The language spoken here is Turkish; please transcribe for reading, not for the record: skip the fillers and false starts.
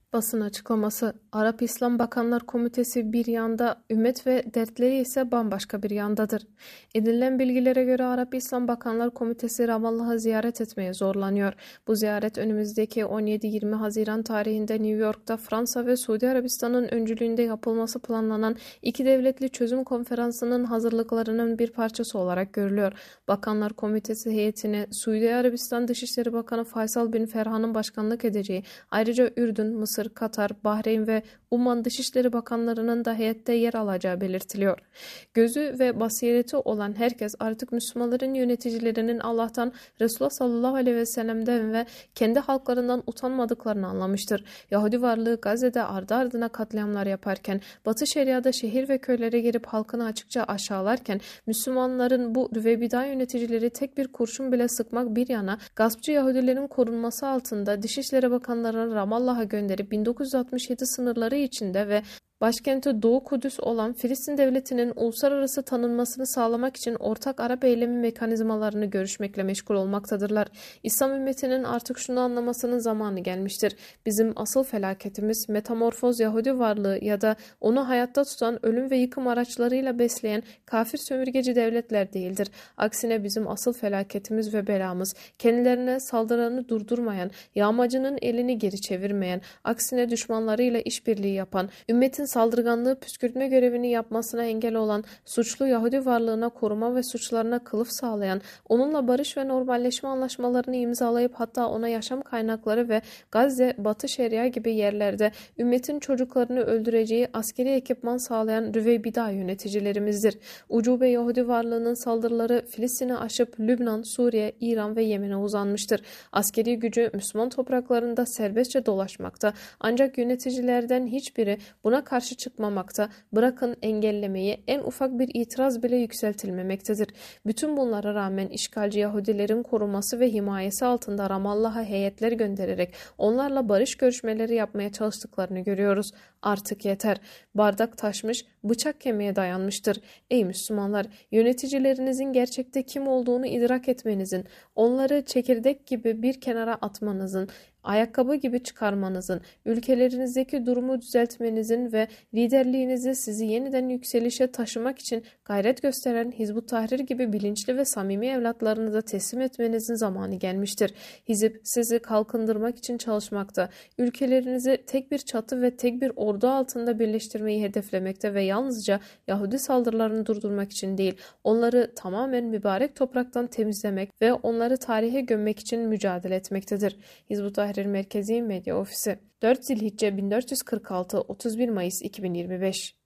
Basın açıklaması. Arap İslam Bakanlar Komitesi bir yanda, ümmet ve dertleri ise bambaşka bir yandadır. Edinilen bilgilere göre Arap İslam Bakanlar Komitesi Ramallah'ı ziyaret etmeye zorlanıyor. Bu ziyaret önümüzdeki 17-20 Haziran tarihinde New York'ta Fransa ve Suudi Arabistan'ın öncülüğünde yapılması planlanan iki devletli çözüm konferansının hazırlıklarının bir parçası olarak görülüyor. Bakanlar Komitesi heyetine Suudi Arabistan Dışişleri Bakanı Faysal bin Ferhan'ın başkanlık edeceği, ayrıca Ürdün, Mısır, Katar, Bahreyn ve Umman Dışişleri Bakanlarının da heyette yer alacağı belirtiliyor. Gözü ve basireti olan herkes artık Müslümanların yöneticilerinin Allah'tan, Resulullah sallallahu aleyhi ve sellem'den ve kendi halklarından utanmadıklarını anlamıştır. Yahudi varlığı Gazze'de ardı ardına katliamlar yaparken, Batı Şeria'da şehir ve köylere girip halkını açıkça aşağılarken, Müslümanların bu Rüveybi'da yöneticileri tek bir kurşun bile sıkmak bir yana, gaspçı Yahudilerin korunması altında Dışişleri Bakanlarını Ramallah'a gönderip 1967 sınırları içinde ve başkenti Doğu Kudüs olan Filistin Devleti'nin uluslararası tanınmasını sağlamak için ortak Arap eylemi mekanizmalarını görüşmekle meşgul olmaktadırlar. İslam ümmetinin artık şunu anlamasının zamanı gelmiştir. Bizim asıl felaketimiz metamorfoz Yahudi varlığı ya da onu hayatta tutan ölüm ve yıkım araçlarıyla besleyen kafir sömürgeci devletler değildir. Aksine bizim asıl felaketimiz ve belamız kendilerine saldıranı durdurmayan, yağmacının elini geri çevirmeyen, aksine düşmanlarıyla işbirliği yapan, ümmetin saldırganlığı püskürtme görevini yapmasına engel olan, suçlu Yahudi varlığına koruma ve suçlarına kılıf sağlayan, onunla barış ve normalleşme anlaşmalarını imzalayıp hatta ona yaşam kaynakları ve Gazze, Batı Şeria gibi yerlerde ümmetin çocuklarını öldüreceği askeri ekipman sağlayan Rüveybida yöneticilerimizdir. Ucube Yahudi varlığının saldırıları Filistin'i aşıp Lübnan, Suriye, İran ve Yemen'e uzanmıştır. Askeri gücü Müslüman topraklarında serbestçe dolaşmakta, ancak yöneticilerden hiçbiri buna karşı çıkmamakta, bırakın engellemeyi, en ufak bir itiraz bile yükseltilmemektedir. Bütün bunlara rağmen işgalci Yahudilerin koruması ve himayesi altında Ramallah'a heyetler göndererek onlarla barış görüşmeleri yapmaya çalıştıklarını görüyoruz. Artık yeter. Bardak taşmış, bıçak kemiğe dayanmıştır. Ey Müslümanlar, yöneticilerinizin gerçekte kim olduğunu idrak etmenizin, onları çekirdek gibi bir kenara atmanızın, ayakkabı gibi çıkarmanızın, ülkelerinizdeki durumu düzeltmenizin ve liderliğinizi sizi yeniden yükselişe taşımak için gayret gösteren Hizb-ut Tahrir gibi bilinçli ve samimi evlatlarınıza teslim etmenizin zamanı gelmiştir. Hizb sizi kalkındırmak için çalışmakta, ülkelerinizi tek bir çatı ve tek bir ordu altında birleştirmeyi hedeflemekte ve yalnızca Yahudi saldırılarını durdurmak için değil, onları tamamen mübarek topraktan temizlemek ve onları tarihe gömmek için mücadele etmektedir. Hizb-ut Tahrir Merkezi Medya Ofisi 4 Zilhicce 1446 31 Mayıs 2025